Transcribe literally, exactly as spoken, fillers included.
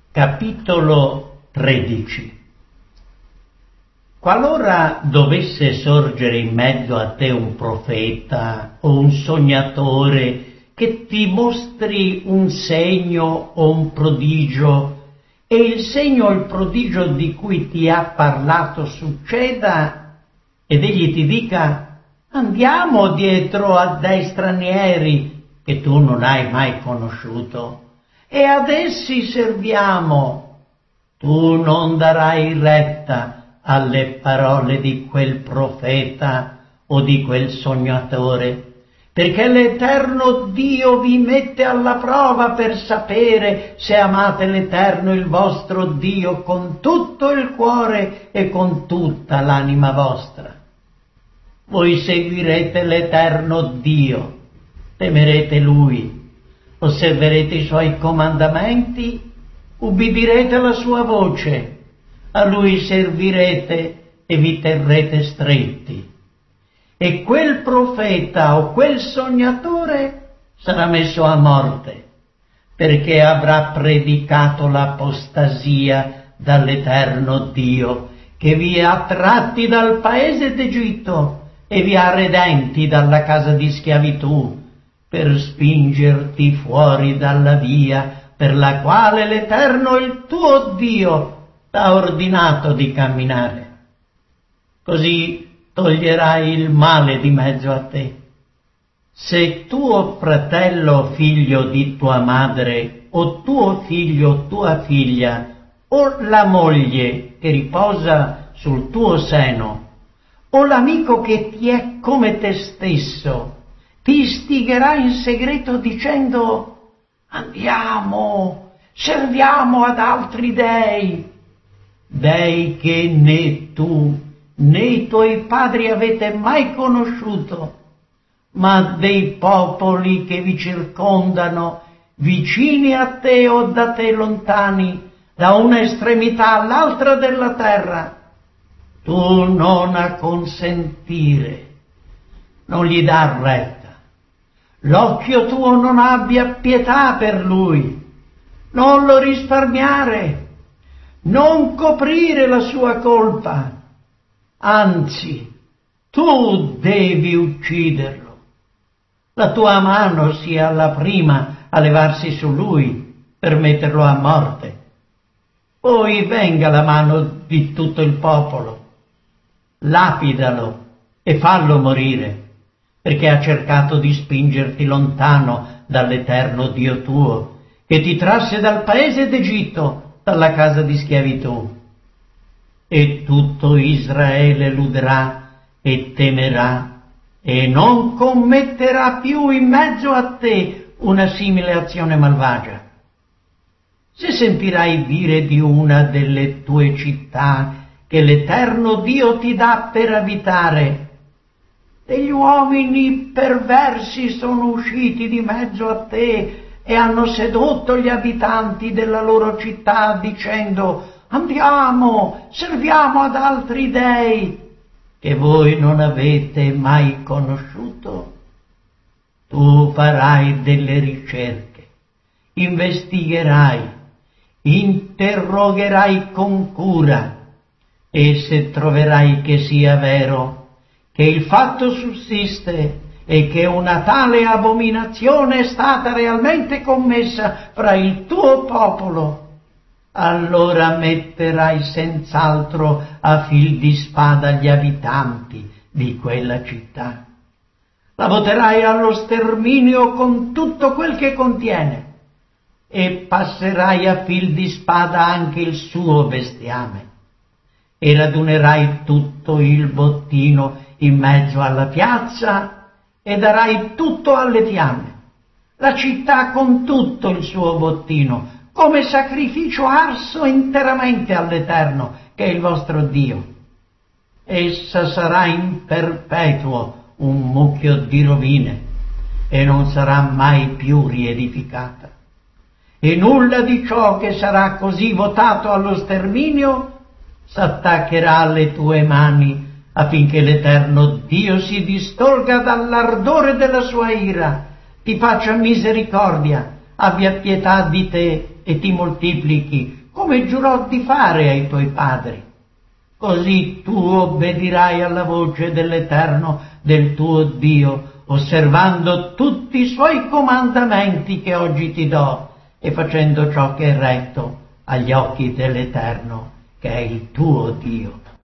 Capitolo tredici. Qualora dovesse sorgere in mezzo a te un profeta o un sognatore che ti mostri un segno o un prodigio, e il segno o il prodigio di cui ti ha parlato succeda, ed egli ti dica: andiamo dietro a dei stranieri che tu non hai mai conosciuto, e ad essi serviamo, tu non darai retta alle parole di quel profeta o di quel sognatore, perché l'Eterno Dio vi mette alla prova per sapere se amate l'Eterno il vostro Dio con tutto il cuore e con tutta l'anima vostra. Voi seguirete l'Eterno Dio, temerete Lui, osserverete i Suoi comandamenti, ubbidirete alla Sua voce, a Lui servirete e vi terrete stretti. E quel profeta o quel sognatore sarà messo a morte, perché avrà predicato l'apostasia dall'Eterno Dio, che vi ha tratti dal paese d'Egitto e vi ha redenti dalla casa di schiavitù, per spingerti fuori dalla via per la quale l'Eterno il tuo Dio t'ha ordinato di camminare. Così toglierai il male di mezzo a te. Se tuo fratello o figlio di tua madre, o tuo figlio o tua figlia, o la moglie che riposa sul tuo seno, o l'amico che ti è come te stesso, ti istigherà in segreto dicendo: andiamo, serviamo ad altri dei, dei che né tu né i tuoi padri avete mai conosciuto, ma dei popoli che vi circondano, vicini a te o da te lontani, da una estremità all'altra della terra. Tu non acconsentire, non gli dar retta. L'occhio tuo non abbia pietà per lui, non lo risparmiare, non coprire la sua colpa. Anzi, tu devi ucciderlo. La tua mano sia la prima a levarsi su lui per metterlo a morte. Poi venga la mano di tutto il popolo. Lapidalo e fallo morire, perché ha cercato di spingerti lontano dall'Eterno Dio tuo, che ti trasse dal paese d'Egitto, dalla casa di schiavitù. E tutto Israele ludrà e temerà, e non commetterà più in mezzo a te una simile azione malvagia. Se sentirai dire di una delle tue città che l'Eterno Dio ti dà per abitare: degli uomini perversi sono usciti di mezzo a te e hanno sedotto gli abitanti della loro città dicendo: andiamo, serviamo ad altri dei che voi non avete mai conosciuto, tu farai delle ricerche, investigherai, interrogherai con cura, e se troverai che sia vero, che il fatto sussiste e che una tale abominazione è stata realmente commessa fra il tuo popolo, allora metterai senz'altro a fil di spada gli abitanti di quella città. La voterai allo sterminio con tutto quel che contiene, e passerai a fil di spada anche il suo bestiame, e radunerai tutto il bottino in mezzo alla piazza e darai tutto alle fiamme, la città con tutto il suo bottino, come sacrificio arso interamente all'Eterno, che è il vostro Dio. Essa sarà in perpetuo un mucchio di rovine e non sarà mai più riedificata. E nulla di ciò che sarà così votato allo sterminio s'attaccherà alle tue mani, affinché l'Eterno Dio si distolga dall'ardore della sua ira, ti faccia misericordia, abbia pietà di te e ti moltiplichi, come giurò di fare ai tuoi padri. Così tu obbedirai alla voce dell'Eterno, del tuo Dio, osservando tutti i suoi comandamenti che oggi ti do e facendo ciò che è retto agli occhi dell'Eterno, che è il tuo Dio.